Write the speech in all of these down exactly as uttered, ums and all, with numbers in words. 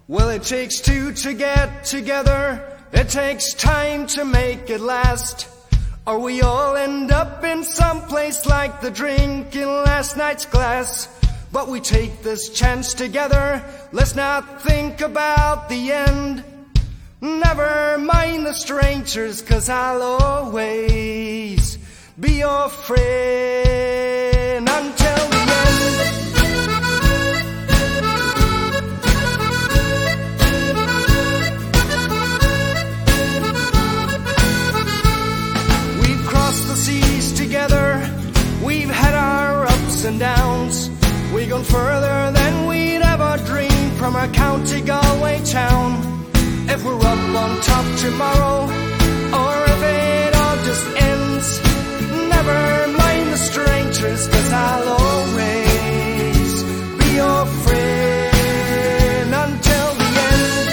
Well, it takes two to get together. It takes time to make it last, or we all end up in some place like the drink in last night's glass. But we take this chance together. Let's not think about the end. Never mind the strangers, 'cause I'll always be your friend until the end. We've crossed the seas together. We've had our ups and downs. We've gone further than we'd ever dreamed from our County Galway town. If we're up on top tomorrow, or if it all just ends, never mind the strangers, 'cause I'll always be your friend until the end.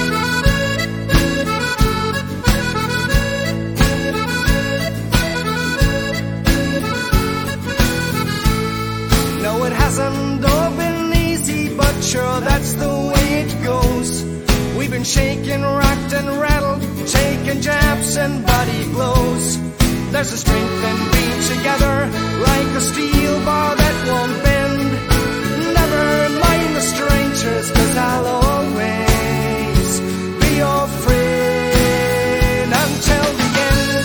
No, it hasn't all been easy, but sure, that's the way it goes. We've been shaken, rocked and rattled, taking jabs and body blows. There's a strength in being together, like a steel bar that won't bend. Never mind the strangers, 'cause I'll always be your friend until the end.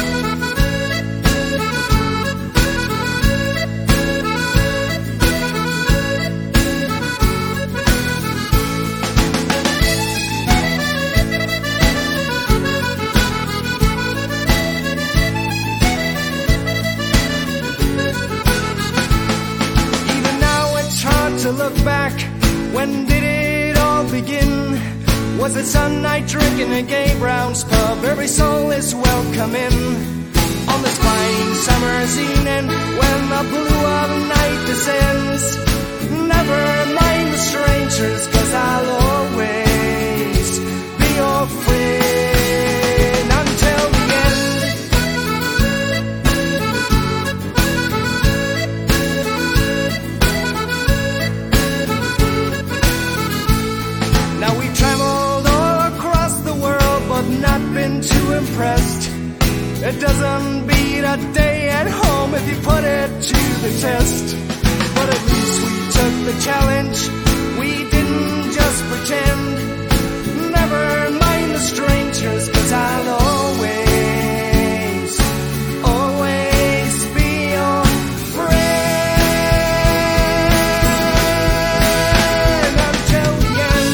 To look back, when did it all begin? Was it some night drinking at Gay Brown's pub? Every soul is welcome in on this fine summer's evening, when the blue of night descends. Never mind the strangers, 'cause I'll always be your friend until the end. Now we've traveled all across the world, but not been too impressed. It doesn't beat a day at home if you put it to the test. But at least we took the challenge. We didn't just pretend. Never mind the strangers, 'cause I'll always, always be your friend until the end.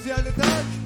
deuxième étage.